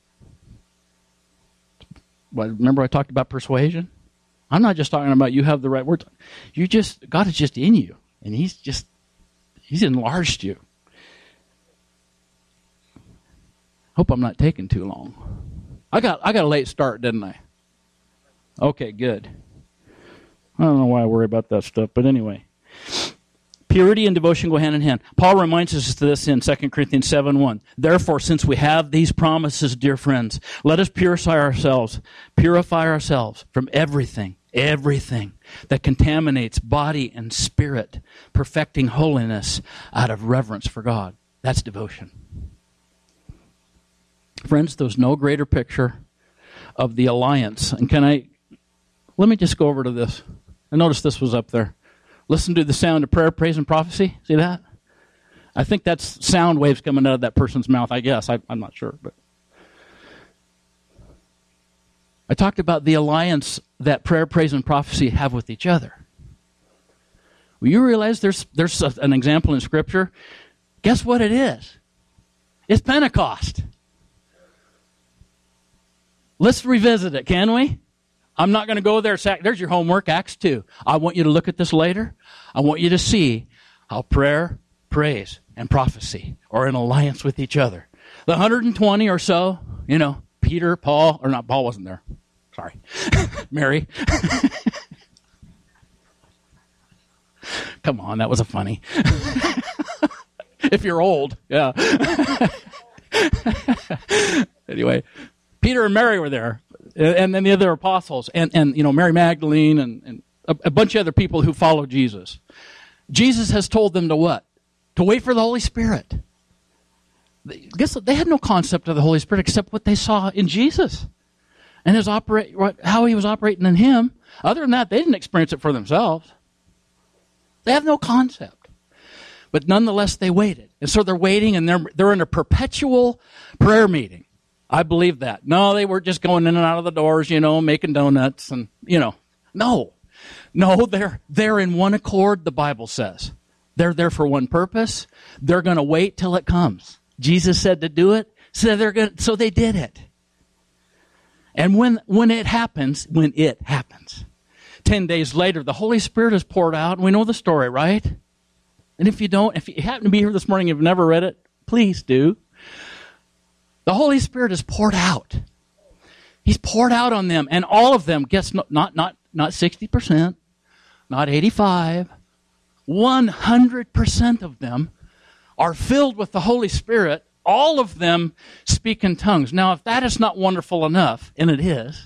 Well, remember I talked about persuasion? I'm not just talking about you have the right words. You just, God is just in you, and he's just, he's enlarged you. Hope I'm not taking too long. I got I got a late start, didn't I? Okay, good. I don't know why I worry about that stuff, but anyway. Purity and devotion go hand in hand. Paul reminds us of this in Second Corinthians seven one. Therefore, since we have these promises, dear friends, let us purify ourselves, purify ourselves from everything, everything that contaminates body and spirit, perfecting holiness out of reverence for God. That's devotion. Friends, there's no greater picture of the alliance. And can I, let me just go over to this. I noticed this was up there. Listen to the sound of prayer, praise, and prophecy. See that? I think that's sound waves coming out of that person's mouth, I guess. I, I'm not sure. But I talked about the alliance that prayer, praise, and prophecy have with each other. Well, you realize there's, there's a, an example in Scripture. Guess what it is? It's Pentecost. Let's revisit it, can we? I'm not going to go there. There's your homework, Acts two. I want you to look at this later. I want you to see how prayer, praise, and prophecy are in alliance with each other. The one hundred twenty or so, you know, Peter, Paul, or not, Paul wasn't there. Sorry. Mary. Come on, that was a funny. If you're old, yeah. Anyway, Peter and Mary were there, and then the other apostles, and, and you know, Mary Magdalene, and, and a, a bunch of other people who followed Jesus. Jesus has told them to what? To wait for the Holy Spirit. Guess they had no concept of the Holy Spirit except what they saw in Jesus and his operate, how he was operating in him. Other than that, they didn't experience it for themselves. They have no concept. But nonetheless, they waited. And so they're waiting, and they're, they're in a perpetual prayer meeting. I believe that. No, they were just going in and out of the doors, you know, making donuts and, you know. No. No, they're, they're in one accord, the Bible says. They're there for one purpose. They're going to wait till it comes. Jesus said to do it, so they're going so they did it. And when when it happens, when it happens, ten days later, the Holy Spirit is poured out, and we know the story, right? And if you don't, if you happen to be here this morning and you've never read it, please do. The Holy Spirit is poured out. He's poured out on them, and all of them gets not not not, not sixty percent, not eighty-five, one hundred percent of them are filled with the Holy Spirit. All of them speak in tongues. Now, if that is not wonderful enough, and it is,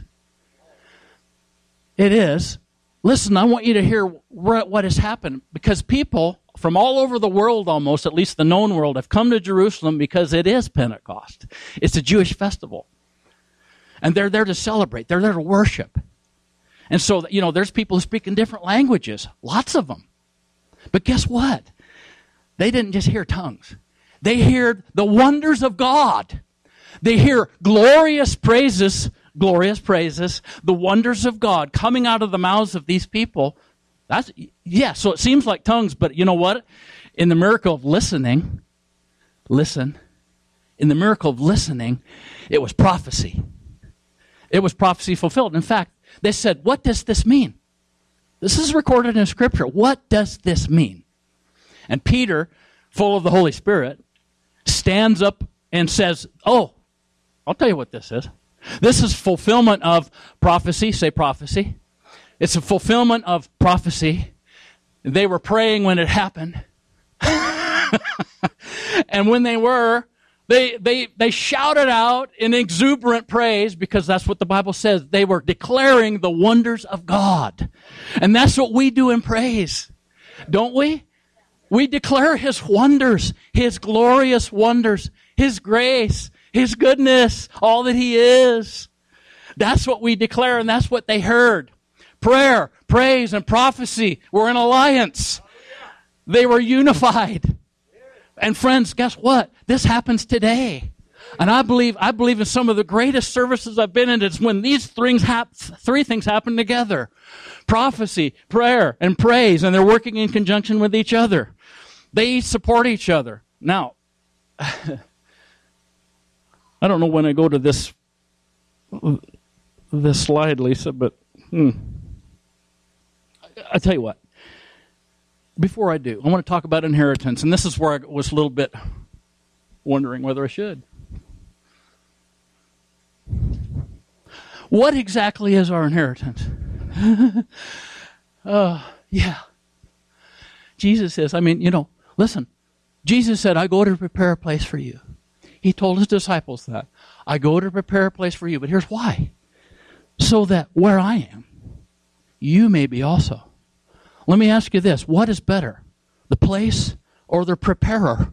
it is, listen, I want you to hear what has happened, because people from all over the world, almost, at least the known world, have come to Jerusalem because it is Pentecost. It's a Jewish festival. And they're there to celebrate. They're there to worship. And so, you know, there's people who speak in different languages, lots of them. But guess what? They didn't just hear tongues. They heard the wonders of God. They hear glorious praises, glorious praises, the wonders of God coming out of the mouths of these people. That's, yeah, so it seems like tongues, but you know what? In the miracle of listening, listen, in the miracle of listening, it was prophecy. It was prophecy fulfilled. In fact, they said, what does this mean? This is recorded in Scripture. What does this mean? And Peter, full of the Holy Spirit, stands up and says, oh, I'll tell you what this is. This is fulfillment of prophecy. Say prophecy. It's a fulfillment of prophecy. They were praying when it happened. And when they were, they, they, they shouted out in exuberant praise, because that's what the Bible says. They were declaring the wonders of God. And that's what we do in praise, don't we? We declare His wonders, His glorious wonders, His grace, His goodness, all that He is. That's what we declare, and that's what they heard. Prayer, praise, and prophecy were in alliance. They were unified. And friends, guess what? This happens today. And I believe I believe in some of the greatest services I've been in, it's when these things hap- three things happen together. Prophecy, prayer, and praise, and they're working in conjunction with each other. They support each other. Now, I don't know when I go to this this slide, Lisa, but hmm. I tell you what. Before I do, I want to talk about inheritance, and this is where I was a little bit wondering whether I should. What exactly is our inheritance? uh, yeah. Jesus says, I mean, you know, listen. Jesus said, I go to prepare a place for you. He told his disciples that. I go to prepare a place for you, but here's why. So that where I am, you may be also. Let me ask you this. What is better, the place or the preparer?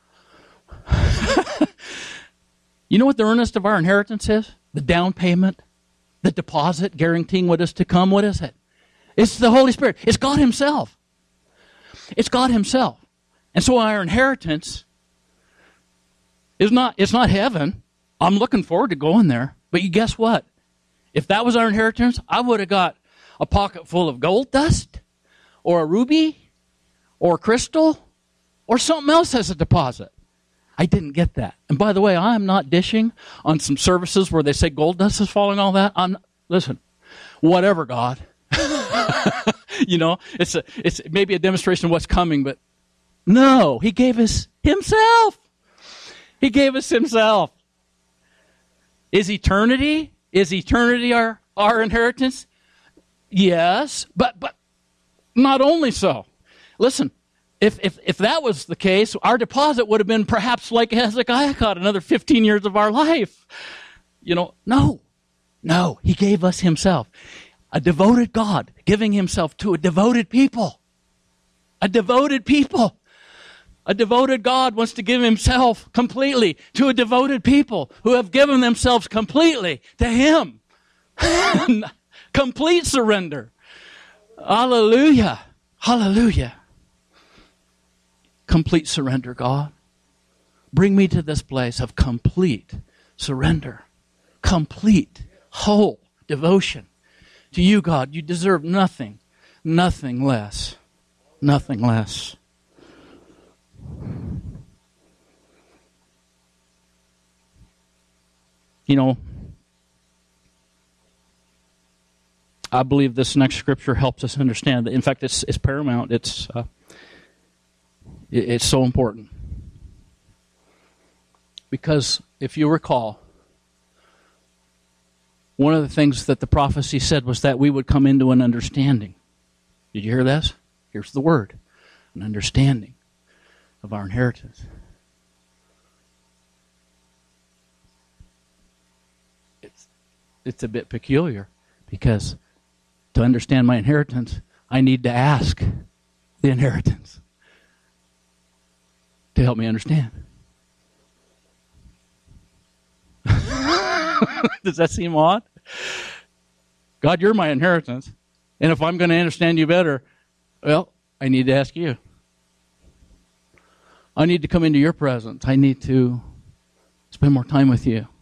You know what the earnest of our inheritance is? The down payment, the deposit guaranteeing what is to come. What is it? It's the Holy Spirit. It's God Himself. It's God Himself. And so our inheritance is not, it's not heaven. I'm looking forward to going there. But you guess what? If that was our inheritance, I would have got a pocket full of gold dust, or a ruby, or crystal, or something else as a deposit. I didn't get that. And by the way, I'm not dishing on some services where they say gold dust is falling, all that. I'm not, listen, whatever, God. You know, it's a, it's maybe a demonstration of what's coming, but no, He gave us Himself. He gave us Himself. Is eternity, is eternity our our inheritance? Yes, but but not only so. Listen, if if if that was the case, our deposit would have been perhaps like Hezekiah got, another fifteen years of our life. You know, no, no, he gave us himself. A devoted God giving himself to a devoted people. A devoted people. A devoted God wants to give himself completely to a devoted people who have given themselves completely to him. Complete surrender. Hallelujah. Hallelujah. Complete surrender, God. Bring me to this place of complete surrender. Complete, whole devotion to you, God. You deserve nothing, nothing less. Nothing less. You know, I believe this next scripture helps us understand that. In fact, it's, it's paramount. It's uh, it, it's so important. Because if you recall, one of the things that the prophecy said was that we would come into an understanding. Did you hear this? Here's the word. An understanding of our inheritance. It's, it's a bit peculiar because to understand my inheritance, I need to ask the inheritance to help me understand. Does that seem odd? God, you're my inheritance. And if I'm going to understand you better, well, I need to ask you. I need to come into your presence. I need to spend more time with you.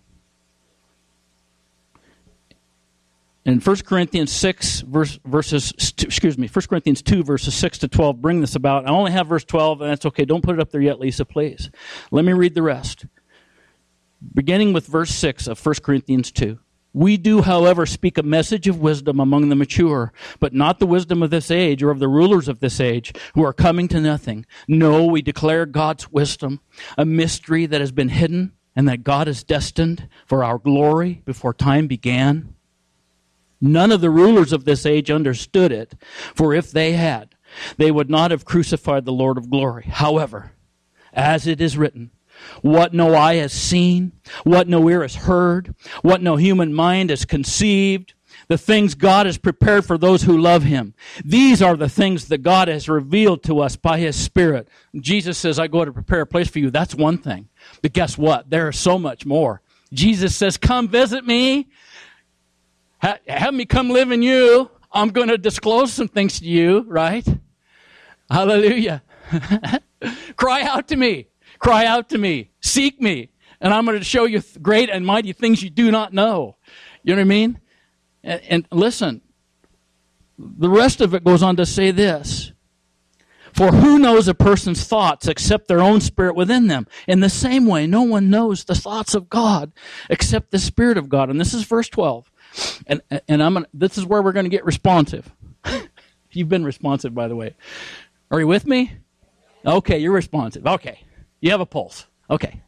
In First Corinthians six, verse, verses, excuse me, First Corinthians two, verses six to twelve, bring this about. I only have verse twelve, and that's okay. Don't put it up there yet, Lisa, please. Let me read the rest. Beginning with verse six of First Corinthians two. We do, however, speak a message of wisdom among the mature, but not the wisdom of this age or of the rulers of this age who are coming to nothing. No, we declare God's wisdom, a mystery that has been hidden and that God is destined for our glory before time began. None of the rulers of this age understood it, for if they had, they would not have crucified the Lord of glory. However, as it is written, what no eye has seen, what no ear has heard, what no human mind has conceived, the things God has prepared for those who love him. These are the things that God has revealed to us by his Spirit. Jesus says, I go to prepare a place for you. That's one thing. But guess what? There is so much more. Jesus says, come visit me. Ha- have me come live in you. I'm going to disclose some things to you, right? Hallelujah. Cry out to me. Cry out to me. Seek me. And I'm going to show you great and mighty things you do not know. You know what I mean? And, and listen, the rest of it goes on to say this. For who knows a person's thoughts except their own spirit within them? In the same way, no one knows the thoughts of God except the Spirit of God. And this is verse twelve. And and I'm gonna, this is where we're going to get responsive. You've been responsive, by the way. Are you with me? Okay, you're responsive. Okay. You have a pulse. Okay.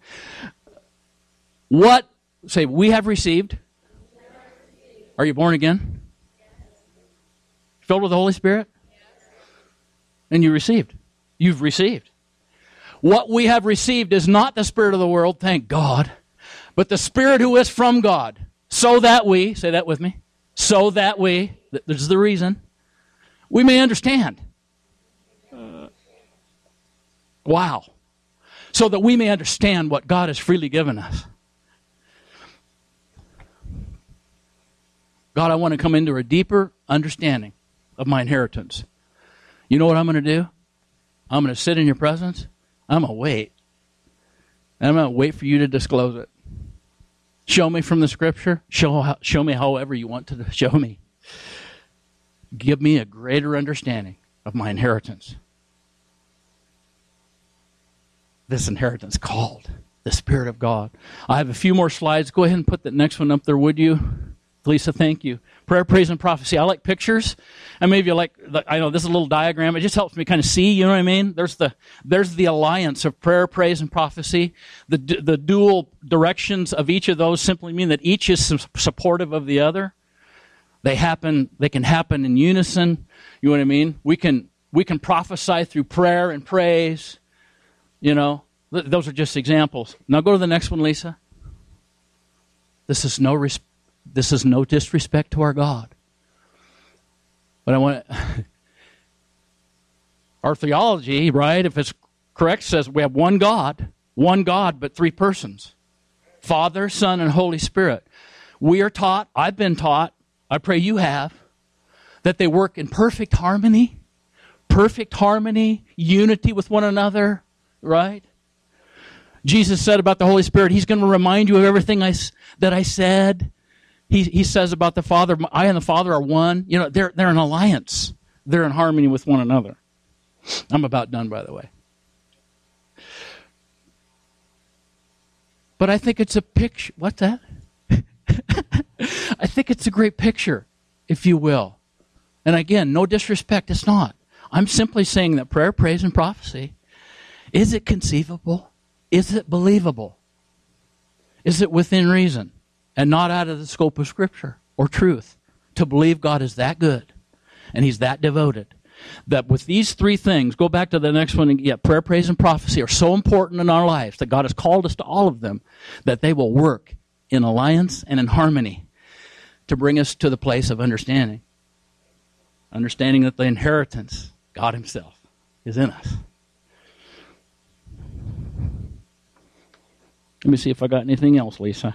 What, say, we have received? Are you born again? Filled with the Holy Spirit? And you received. You've received. What we have received is not the spirit of the world, thank God, but the Spirit who is from God. So that we, say that with me, so that we, this is the reason, we may understand. Uh, wow. So that we may understand what God has freely given us. God, I want to come into a deeper understanding of my inheritance. You know what I'm going to do? I'm going to sit in your presence. I'm going to wait. And I'm going to wait for you to disclose it. Show me from the Scripture. Show, show me however you want to show me. Give me a greater understanding of my inheritance. This inheritance called the Spirit of God. I have a few more slides. Go ahead and put that next one up there, would you? Lisa, thank you. Prayer, praise, and prophecy. I like pictures. And maybe you like, I know this is a little diagram. It just helps me kind of see, you know what I mean? There's the there's the alliance of prayer, praise, and prophecy. The the dual directions of each of those simply mean that each is supportive of the other. They happen, they can happen in unison. You know what I mean? We can we can prophesy through prayer and praise. You know, th- those are just examples. Now go to the next one, Lisa. This is no res- this is no disrespect to our God. But I want to, our theology, right, if it's correct, says we have one God, one God, but three persons. Father, Son, and Holy Spirit. We are taught, I've been taught, I pray you have, that they work in perfect harmony, perfect harmony, unity with one another, right? Jesus said about the Holy Spirit, He's going to remind you of everything I, that I said. He, he says about the Father, I and the Father are one. You know, they're, they're an alliance. They're in harmony with one another. I'm about done, by the way. But I think it's a picture. What's that? I think it's a great picture, if you will. And again, no disrespect, it's not. I'm simply saying that prayer, praise, and prophecy, is it conceivable? Is it believable? Is it within reason and not out of the scope of Scripture or truth to believe God is that good and He's that devoted? That with these three things, go back to the next one, yeah, prayer, praise, and prophecy are so important in our lives that God has called us to all of them, that they will work in alliance and in harmony to bring us to the place of understanding. Understanding that the inheritance, God Himself, is in us. Let me see if I got anything else, Lisa.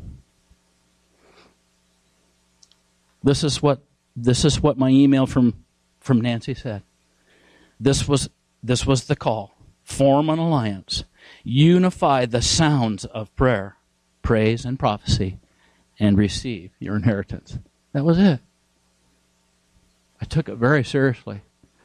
This is what this is what my email from from Nancy said. This was this was the call. Form an alliance. Unify the sounds of prayer, praise, and prophecy, and receive your inheritance. That was it. I took it very seriously.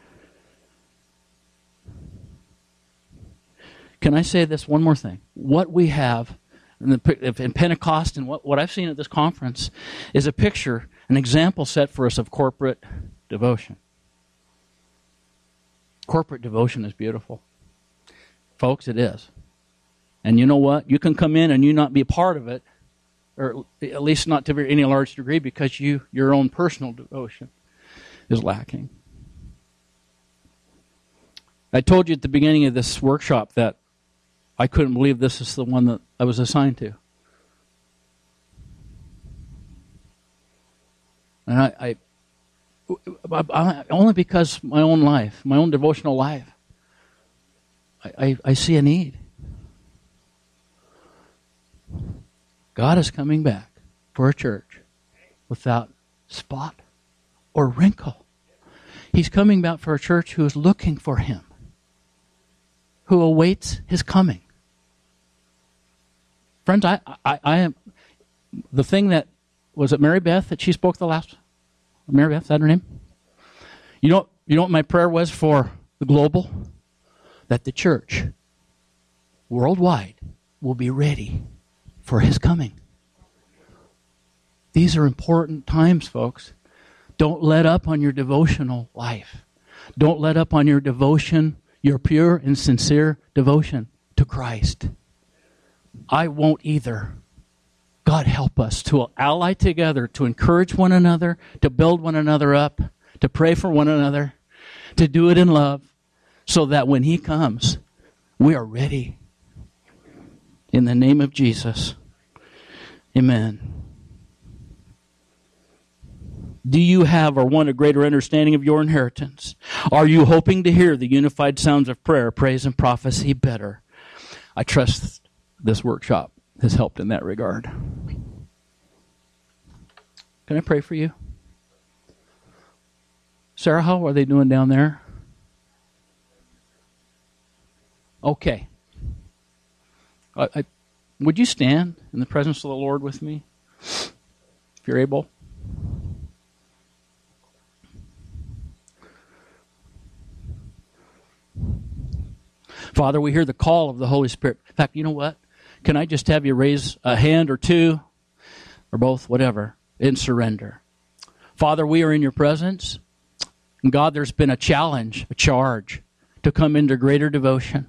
Can I say this one more thing? What we have in, the, in Pentecost and what, what I've seen at this conference is a picture, an example set for us of corporate devotion. Corporate devotion is beautiful. Folks, it is. And you know what? You can come in and you not be a part of it, or at least not to any large degree, because you your own personal devotion is lacking. I told you at the beginning of this workshop that I couldn't believe this is the one that I was assigned to. And I, I only because my own life, my own devotional life, I, I, I see a need. God is coming back for a church without spot or wrinkle. He's coming back for a church who is looking for Him, who awaits His coming. Friends, I, I, I am the thing that was it Mary Beth that she spoke the last. Mary Beth, is that her name? You know, you know what my prayer was for the global? That the church worldwide will be ready for His coming. These are important times, folks. Don't let up on your devotional life. Don't let up on your devotion, your pure and sincere devotion to Christ. I won't either. God help us to ally together, to encourage one another, to build one another up, to pray for one another, to do it in love, so that when He comes, we are ready. In the name of Jesus, amen. Do you have or want a greater understanding of your inheritance? Are you hoping to hear the unified sounds of prayer, praise, and prophecy better? I trust this workshop has helped in that regard. Can I pray for you? Sarah, how are they doing down there? Okay. I, I, would you stand in the presence of the Lord with me, if you're able? Father, we hear the call of the Holy Spirit. In fact, you know what? Can I just have you raise a hand or two, or both, whatever, in surrender? Father, we are in your presence. And God, there's been a challenge, a charge, to come into greater devotion.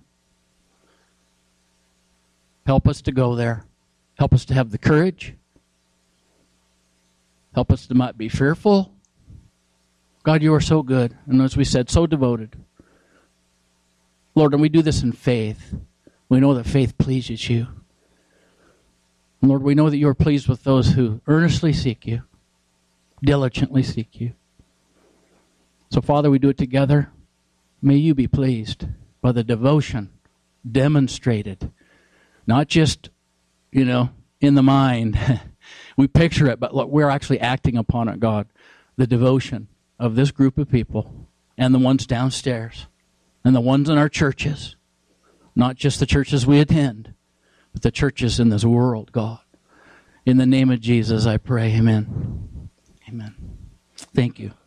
Help us to go there. Help us to have the courage Help us to not be fearful. God, you are so good. And as we said, so devoted. Lord, and we do this in faith. We know that faith pleases you. And Lord, we know that you are pleased with those who earnestly seek you, diligently seek you. So, Father, we do it together. May you be pleased by the devotion demonstrated, not just, you know, in the mind. We picture it, but look, we're actually acting upon it, God. The devotion of this group of people and the ones downstairs and the ones in our churches, not just the churches we attend, but the churches in this world, God. In the name of Jesus, I pray. Amen. Amen. Thank you.